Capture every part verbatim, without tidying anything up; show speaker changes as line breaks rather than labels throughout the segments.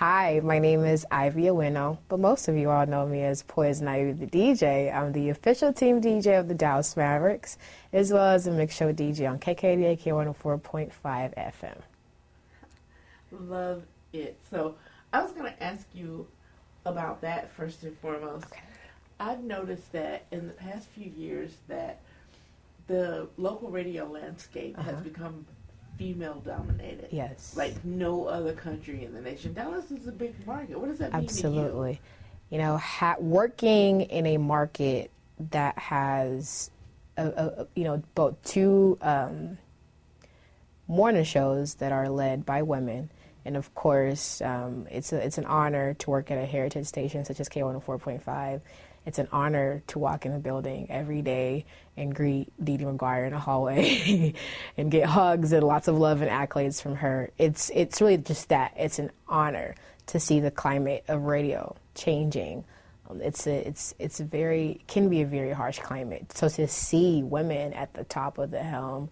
Hi, my name is Ivy Awino, but most of you all know me as Poison Ivy the D J. I'm the official team D J of the Dallas Mavericks, as well as a mix show D J on K K D A K one oh four point five F M.
Love it. So I was going to ask you about that first and foremost.
Okay.
I've noticed that in the past few years that the local radio landscape uh-huh. has become female dominated.
Yes.
Like no other country in the nation. Dallas is a big market. What does that mean
Absolutely.
to
you? You know, ha- working in a market that has, a, a, you know, both two um, morning shows that are led by women. And of course, um, it's a, it's an honor to work at a heritage station such as K one oh four point five. It's an honor to walk in the building every day and greet Dee Dee McGuire in the hallway and get hugs and lots of love and accolades from her. It's it's really just that. It's an honor to see the climate of radio changing. Um, it's a, it's it's a very can be a very harsh climate. So to see women at the top of the helm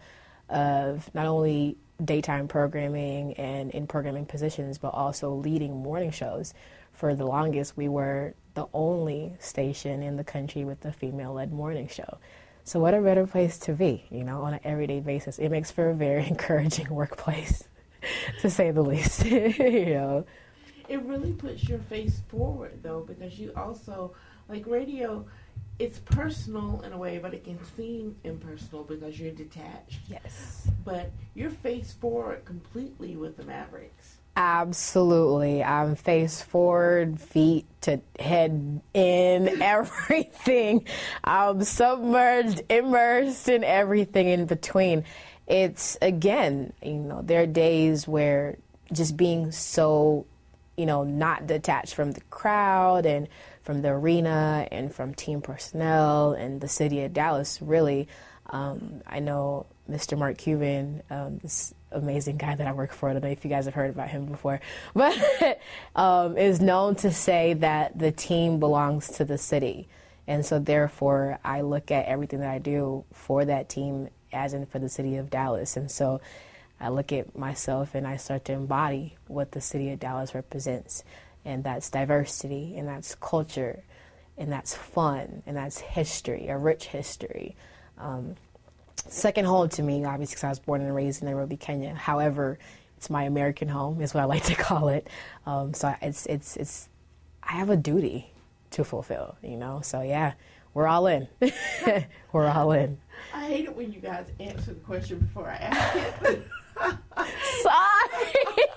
of not only daytime programming and in programming positions, but also leading morning shows. For the longest, we were the only station in the country with a female-led morning show. So what a better place to be, you know, on an everyday basis. It makes for a very encouraging workplace, to say the least, you know.
It really puts your face forward, though, because you also, like radio, it's personal in a way, but it can seem impersonal because you're detached.
Yes.
But you're face forward completely with the Mavericks.
Absolutely. I'm face forward, feet to head in, everything. I'm submerged, immersed in everything in between. It's, again, you know, there are days where just being so, you know, not detached from the crowd and from the arena and from team personnel and the city of Dallas, really. Um, I know Mister Mark Cuban, um, this amazing guy that I work for, I don't know if you guys have heard about him before, but um, is known to say that the team belongs to the city. And so therefore, I look at everything that I do for that team as in for the city of Dallas. And so I look at myself and I start to embody what the city of Dallas represents. And that's diversity, and that's culture, and that's fun, and that's history, a rich history. Um, second home to me, obviously, because I was born and raised in Nairobi, Kenya. However, it's my American home, is what I like to call it. Um, so it's it's it's I have a duty to fulfill, you know. So yeah, we're all in. We're all in.
I hate it when you guys answer the question before I ask it.
Sorry.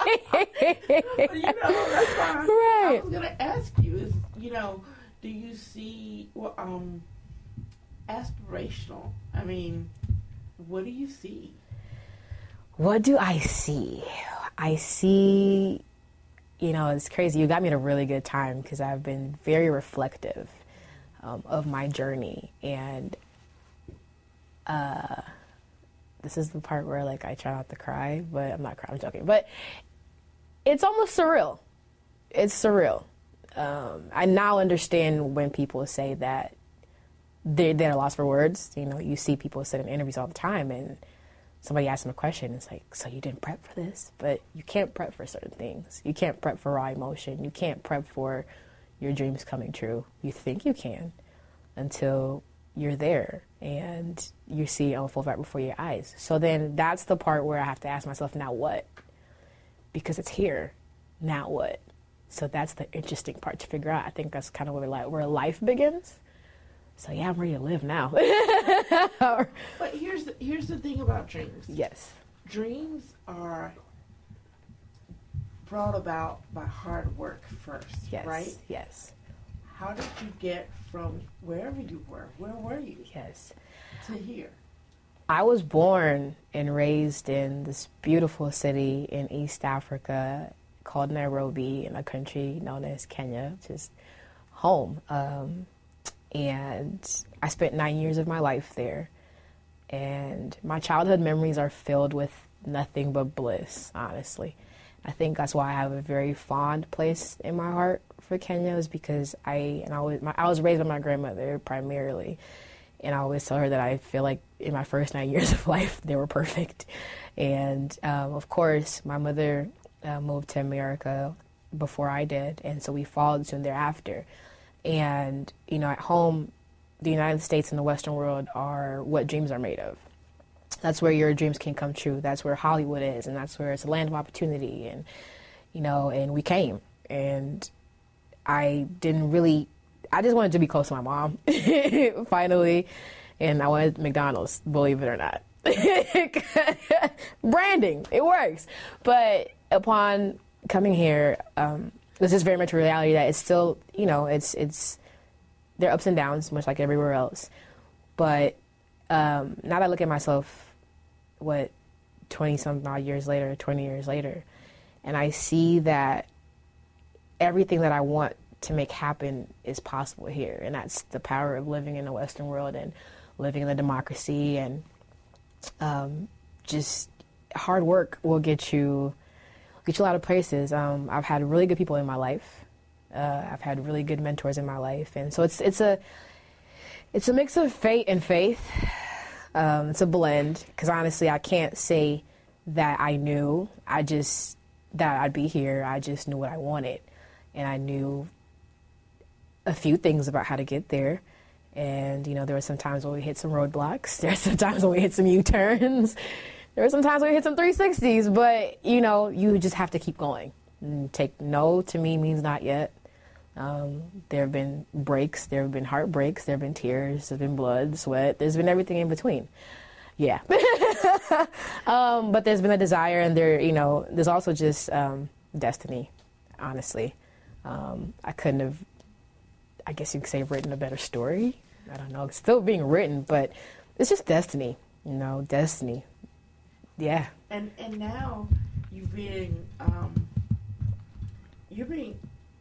You know, that's fine.
Right.
I was gonna ask you is, you know, do you see well, um aspirational? I mean, what do you see?
What do I see? I see, you know, it's crazy. You got me at a really good time because I've been very reflective um, of my journey, and uh, this is the part where, like, I try not to cry, but I'm not crying, I'm joking. But it's almost surreal. It's surreal. Um, I now understand when people say that they're, they're lost for words. You know, you see people sit in interviews all the time, and somebody asks them a question. It's like, so you didn't prep for this? But you can't prep for certain things. You can't prep for raw emotion. You can't prep for your dreams coming true. You think you can until you're there and you see it unfold right before your eyes. So then that's the part where I have to ask myself, now what? Because it's here. Now what? So that's the interesting part to figure out. I think that's kind of where, li- where life begins. So yeah, I'm ready to live now.
But here's the, here's the thing about dreams.
Yes.
Dreams are brought about by hard work first,
yes.
right?
Yes.
How did you get from wherever you were, where were you?
Yes.
To here?
I was born and raised in this beautiful city in East Africa called Nairobi, in a country known as Kenya, which is home. Um, and I spent nine years of my life there. And my childhood memories are filled with nothing but bliss, honestly. I think that's why I have a very fond place in my heart for Kenya, is because I and I was my, I was raised by my grandmother primarily, and I always tell her that I feel like in my first nine years of life they were perfect. And um, of course, my mother uh, moved to America before I did, and so we followed soon thereafter. And, you know, at home, the United States and the Western world are what dreams are made of. That's where your dreams can come true. That's where Hollywood is, and that's where it's a land of opportunity. And, you know, and we came, and I didn't really, I just wanted to be close to my mom, finally, and I wanted McDonald's, believe it or not. Branding, it works. But upon coming here, um, this is very much a reality that it's still, you know, it's, it's, there are ups and downs, much like everywhere else. But um, now that I look at myself, what, twenty-some odd years later, twenty years later, and I see that everything that I want to make happen is possible here. And that's the power of living in the Western world and living in the democracy, and um, just hard work will get you, get you a lot of places. Um, I've had really good people in my life. Uh, I've had really good mentors in my life, and so it's it's a it's a mix of fate and faith. Um, it's a blend, because honestly, I can't say that I knew. I just that I'd be here. I just knew what I wanted, and I knew a few things about how to get there. And you know, there were some times when we hit some roadblocks. There were some times when we hit some U-turns. There were some times when we hit some three sixties. But you know, you just have to keep going. And take no to me means not yet. Um, there have been breaks, there have been heartbreaks, there have been tears, there's been blood, sweat, there's been everything in between. Yeah. um, but there's been a desire, and there, you know, there's also just um, destiny, honestly. Um, I couldn't have, I guess you could say, written a better story. I don't know, it's still being written, but it's just destiny, you know, destiny. Yeah.
And and now you're being, um, you're being,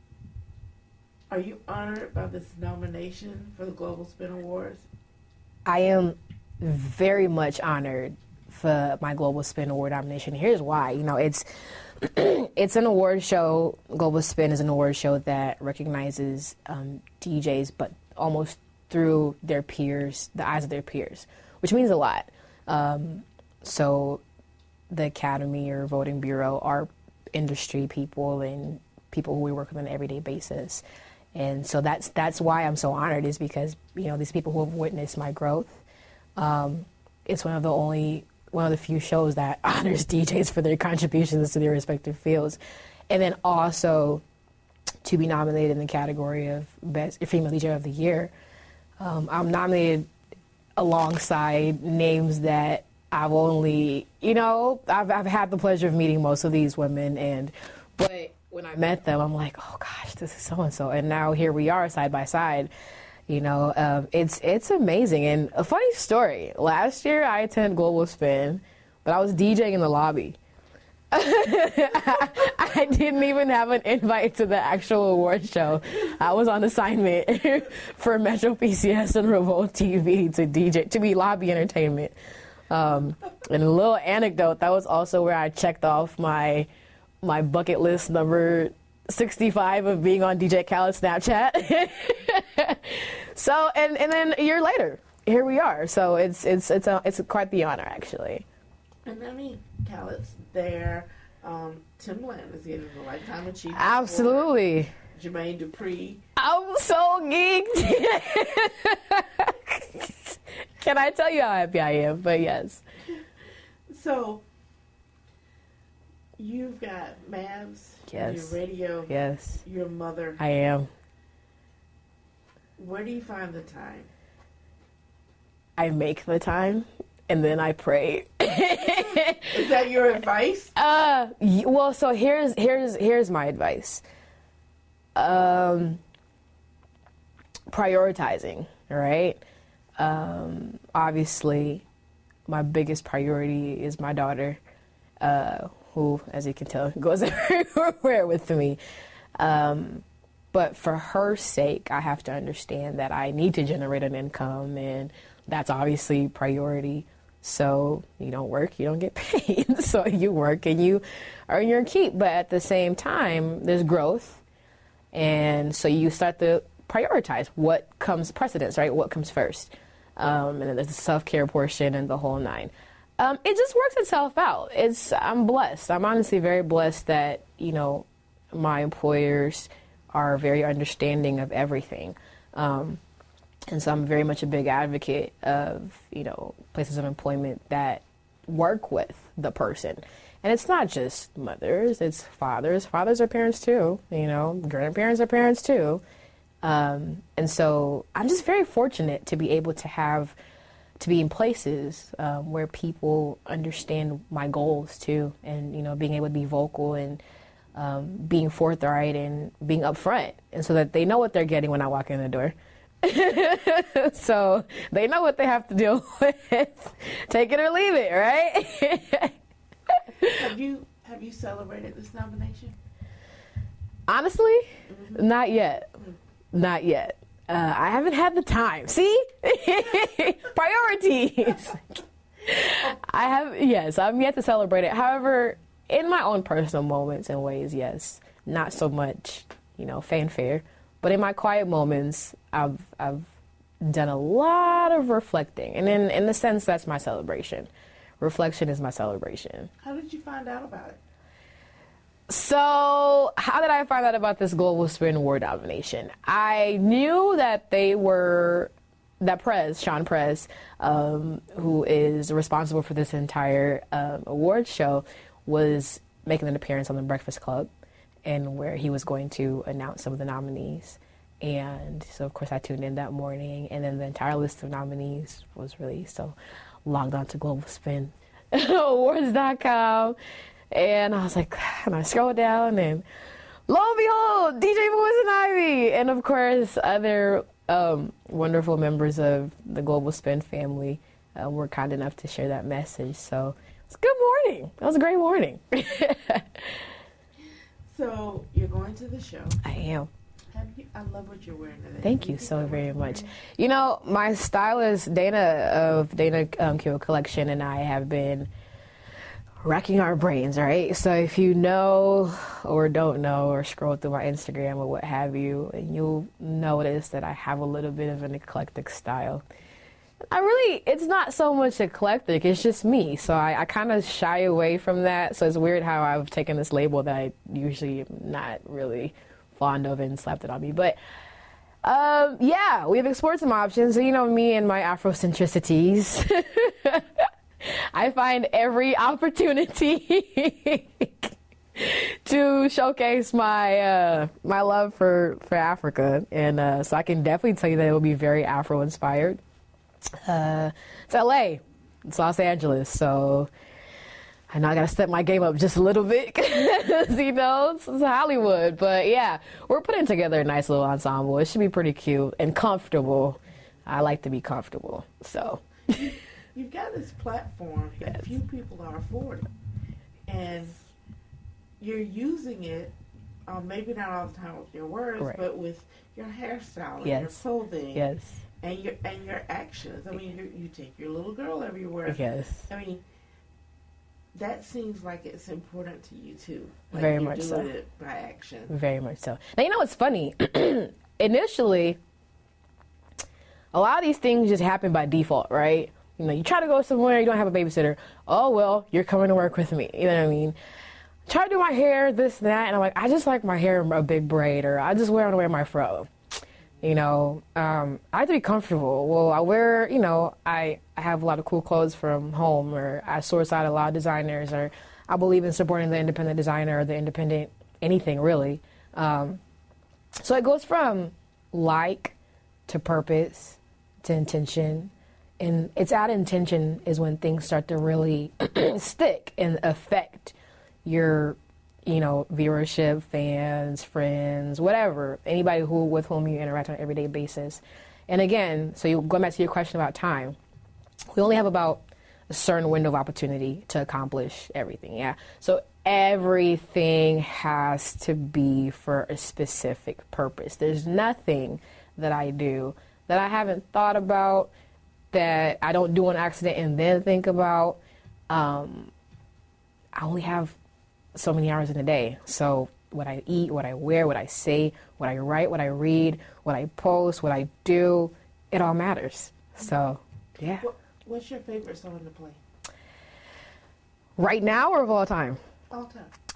are you honored by this nomination for the Global Spin Awards?
I am very much honored for my Global Spin Award nomination. Here's why. You know, it's it's an award show. Global Spin is an award show that recognizes um, D Js, but almost through their peers, the eyes of their peers, which means a lot. Um, so the Academy or Voting Bureau are industry people and people who we work with on an everyday basis. And so that's that's why I'm so honored, is because, you know, these people who have witnessed my growth. Um, it's one of the only, one of the few shows that honors D Js for their contributions to their respective fields. And then also to be nominated in the category of Best Female D J of the Year. Um, I'm nominated alongside names that I've only, you know, I've, I've had the pleasure of meeting most of these women, and, but when I met them, I'm like, oh gosh, this is so-and-so. And now here we are side by side. You know, um, it's it's amazing. And a funny story, last year I attended Global Spin, but I was DJing in the lobby. I, I didn't even have an invite to the actual award show. I was on assignment for Metro P C S and Revolt T V to D J, to be lobby entertainment. Um, and a little anecdote, that was also where I checked off my my bucket list number sixty-five of being on D J Khaled's Snapchat. So, and, and then a year later, here we are. So it's it's it's a, it's quite the honor, actually.
And I mean, Khaled's there. Um, Timbaland is getting a Lifetime Achievement
Absolutely.
Award. Jermaine Dupri.
I'm so geeked. Can I tell you how happy I am? But yes.
So, you've got Mavs,
Yes.
your radio,
Yes.
your mother.
I am.
Where do you find the time?
I make the time, and then I pray.
Is that your advice?
Uh, y- well, so here's here's here's my advice. Um, prioritizing, right? Um, obviously, my biggest priority is my daughter, uh, who, as you can tell, goes everywhere with me. Um, but for her sake, I have to understand that I need to generate an income, and that's obviously priority. So you don't work, you don't get paid. So you work and you earn your keep. But at the same time, there's growth. And so you start to prioritize what comes precedence, right? What comes first. Um, and then there's the self-care portion and the whole nine. Um, it just works itself out. It's I'm blessed. I'm honestly very blessed that, you know, my employers are very understanding of everything. Um, and so I'm very much a big advocate of, you know, places of employment that work with the person. And it's not just mothers, it's fathers. Fathers are parents too, you know, grandparents are parents too. Um, and so I'm just very fortunate to be able to have, to be in places um, where people understand my goals too. And, you know, being able to be vocal and um, being forthright and being upfront. And so that they know what they're getting when I walk in the door. So they know what they have to deal with. Take it or leave it, right?
Have you have you celebrated this nomination?
Honestly,
Mm-hmm.
not yet.
Mm-hmm.
Not yet. Uh, I haven't had the time. See? Priorities. I have, yes, I'm yet to celebrate it. However, in my own personal moments and ways, yes, not so much, you know, fanfare. But in my quiet moments, I've I've done a lot of reflecting. And in, in the sense, that's my celebration. Reflection is my celebration.
How did you find out about it?
So, how did I find out about this Global Spin Award nomination? I knew that they were, that Prez, Sean Prez, um, who is responsible for this entire um, award show, was making an appearance on The Breakfast Club, and where he was going to announce some of the nominees. And so, of course, I tuned in that morning, and then the entire list of nominees was released. So, logged on to global spin awards dot com. And I was like, and I scrolled down, and lo and behold, D J Poison Ivy, and of course, other um, wonderful members of the Global Spin family uh, were kind enough to share that message. So it was a good morning. That was a great morning.
So you're going to the show.
I am.
Have you, I love what you're wearing today.
Thank you so very much. You know, my stylist, Dana of Dana um, Kill Collection, and I have been racking our brains, right? So if you know or don't know or scroll through my Instagram or what have you, and you'll notice that I have a little bit of an eclectic style. I really, it's not so much eclectic, it's just me. So I, I kind of shy away from that. So it's weird how I've taken this label that I usually am not really fond of and slapped it on me. But um, yeah, we've explored some options. So, you know, me and my Afrocentricities. I find every opportunity to showcase my uh, my love for, for Africa. And uh, so I can definitely tell you that it will be very Afro-inspired. Uh, it's L A. It's Los Angeles. So I know I got to step my game up just a little bit because, you know, it's, it's Hollywood. But, yeah, we're putting together a nice little ensemble. It should be pretty cute and comfortable. I like to be comfortable, so...
You've got this platform that
Yes.
few people are affording, and you're using it, um, maybe not all the time with your words,
Right.
but with your hairstyle and
Yes.
your clothing
Yes,
and your and your actions. I mean, you, you take your little girl everywhere.
yes.
I mean, that seems like it's important to you too. Like
Very
you're
much
doing
so.
it by action.
Very much so. Now, you know what's funny? Initially, a lot of these things just happen by default, right? You know, you try to go somewhere, you don't have a babysitter. Oh, well, you're coming to work with me. You know what I mean? Try to do my hair, this, that, and I'm like, I just like my hair in a big braid, or I just wear to wear my fro. You know, um, I have to be comfortable. Well, I wear, you know, I, I have a lot of cool clothes from home, or I source out a lot of designers, or I believe in supporting the independent designer or the independent anything, really. Um, so it goes from like to purpose to intention. And it's at intention is when things start to really stick and affect your, you know, viewership, fans, friends, whatever, anybody who with whom you interact on an everyday basis. And again, so you go back to your question about time. We only have about a certain window of opportunity to accomplish everything. Yeah. So everything has to be for a specific purpose. There's nothing that I do that I haven't thought about, that I don't do on accident and then think about. Um, I only have so many hours in a day. So what I eat, what I wear, what I say, what I write, what I read, what I post, what I do, it all matters. So, yeah.
What, what's your favorite song to play?
Right now or of all time?
All time.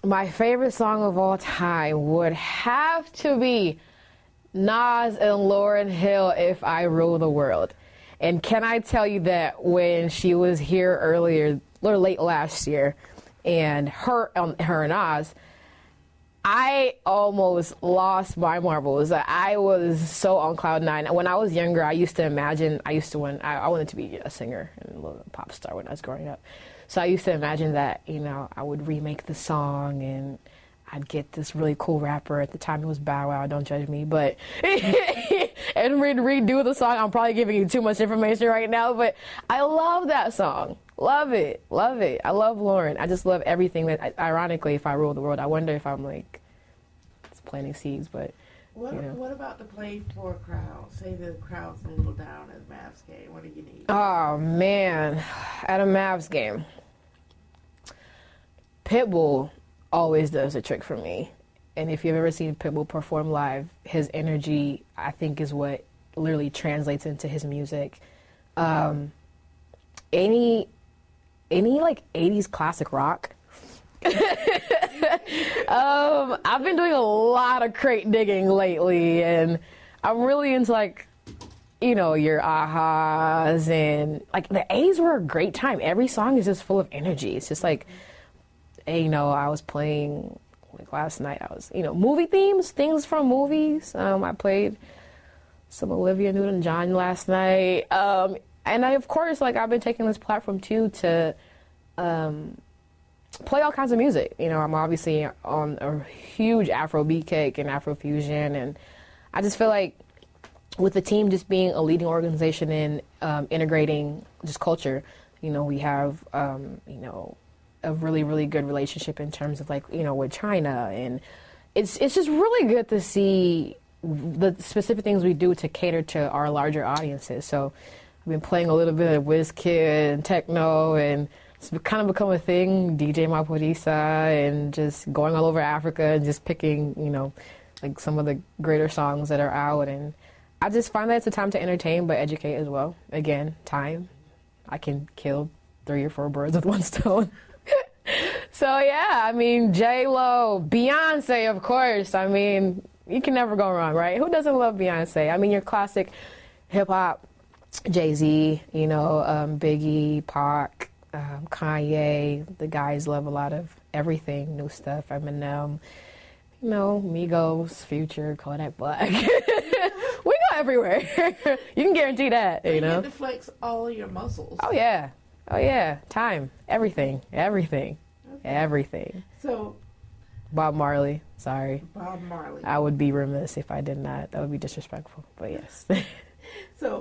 My favorite song of all time would have to be Nas and Lauryn Hill, If I Rule the World. And can I tell you that when she was here earlier, or late last year, and her, um, her and Nas, I almost lost my marbles. I was so on cloud nine. When I was younger, I used to imagine, I used to want, I, I wanted to be a singer and a little pop star when I was growing up. So I used to imagine that, you know, I would remake the song and I'd get this really cool rapper. At the time, it was Bow Wow, don't judge me, but, and re- redo the song. I'm probably giving you too much information right now, but I love that song. Love it. Love it. I love Lauryn. I just love everything that, ironically, If I Rule the World, I wonder if I'm like, it's planting seeds, but.
What,
you know.
What about the play for a crowd? Say the crowd's a little down at a Mavs game. What do you need?
Oh, man. At a Mavs game, Pitbull always does a trick for me. And if you've ever seen Pitbull perform live, his energy, I think, is what literally translates into his music. Um, any, any like eighties classic rock. um, I've been doing a lot of crate digging lately, and I'm really into like, you know, your ahas, and like the eighties were a great time. Every song is just full of energy. It's just like, you know, I was playing like last night. I was, you know, movie themes, things from movies. Um, I played some Olivia Newton-John last night, um, and I, of course, like I've been taking this platform too to. Um, play all kinds of music. You know, I'm obviously on a huge Afrobeat kick and Afrofusion, and I just feel like with the team just being a leading organization in um, integrating just culture, you know, we have, um, you know, a really, really good relationship in terms of like, you know, with China, and it's it's just really good to see the specific things we do to cater to our larger audiences. So I've been playing a little bit of WizKid and techno, and it's kind of become a thing, D J Maporisa, and just going all over Africa and just picking, you know, like some of the greater songs that are out. And I just find that it's a time to entertain but educate as well. Again, time. I can kill three or four birds with one stone. So, yeah, I mean, J-Lo, Beyonce, of course. I mean, you can never go wrong, right? Who doesn't love Beyonce? I mean, your classic hip-hop, Jay-Z, you know, um, Biggie, Pac, Um, Kanye. The guys love a lot of everything, new stuff. Eminem, you know, Migos, Future, Kodak Black. We go everywhere. You can guarantee that, you
you
know.
get to flex all of your muscles.
Oh yeah, oh yeah. Time, everything, everything,
Okay.
everything.
So,
Bob Marley. Sorry,
Bob Marley.
I would be remiss if I did not. That would be disrespectful. But yes.
So,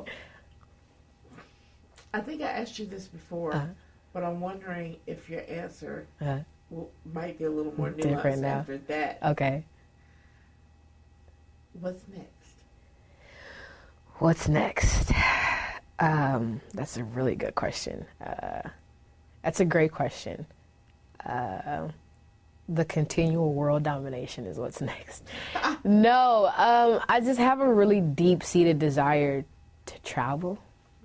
I think I asked you this before.
Uh-huh.
But I'm wondering if your answer
Uh,
will, might be a little more
Different
nuanced
now.
after that.
okay.
What's next?
What's next? Um, that's a really good question. Uh, that's a great question. Uh, the continual world domination is what's next. No, um, I just have a really deep-seated desire to travel.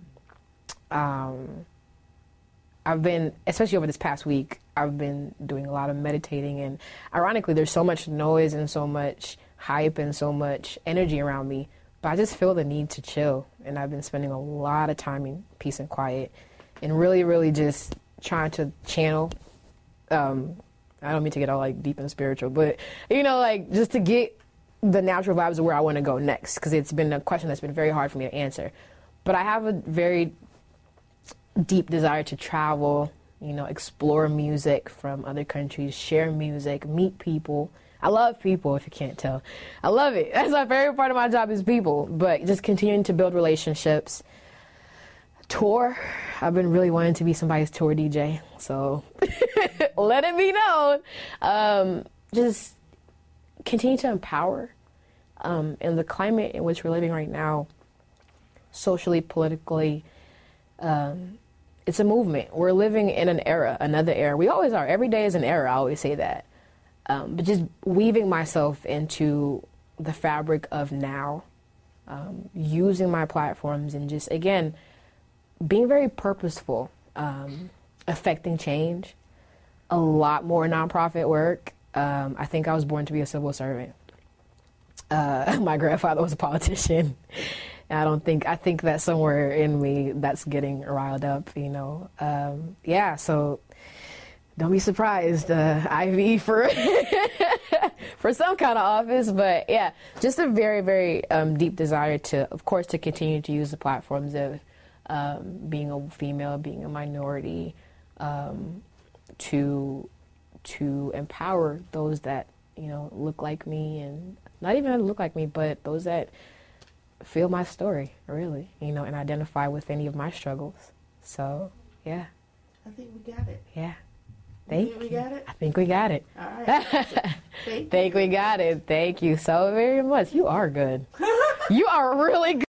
Um, I've been, especially over this past week, I've been doing a lot of meditating, and ironically, there's so much noise and so much hype and so much energy around me, but I just feel the need to chill, and I've been spending a lot of time in peace and quiet, and really, really just trying to channel. Um, I don't mean to get all like deep and spiritual, but you know, like just to get the natural vibes of where I want to go next, because it's been a question that's been very hard for me to answer. But I have a very deep desire to travel, you know, explore music from other countries, share music, meet people. I love people, if you can't tell. I love it. That's my favorite part of my job is people. But just continuing to build relationships. Tour. I've been really wanting to be somebody's tour D J. So let it be known. Um, just continue to empower. Um, in the climate in which we're living right now, socially, politically, um, it's a movement. We're living in an era, another era. We always are. Every day is an era. I always say that. Um, but just weaving myself into the fabric of now, um, using my platforms, and just, again, being very purposeful, um, affecting change, a lot more nonprofit work, Um, I think I was born to be a civil servant. Uh, my grandfather was a politician. And I don't think, I think that somewhere in me that's getting riled up, you know. Um, yeah, so don't be surprised, uh, I V for for some kind of office. But yeah, just a very, very um, deep desire to, of course, to continue to use the platforms of um, being a female, being a minority, um, to to empower those that, you know, look like me, and not even look like me, but those that feel my story, really, you know, and identify with any of my struggles. So, yeah.
I think we got it.
Yeah.
Thank
Thank
you. We got it?
I think we got it.
All right. Thank
Think we got it. Thank you so very much. You are good. You are really good.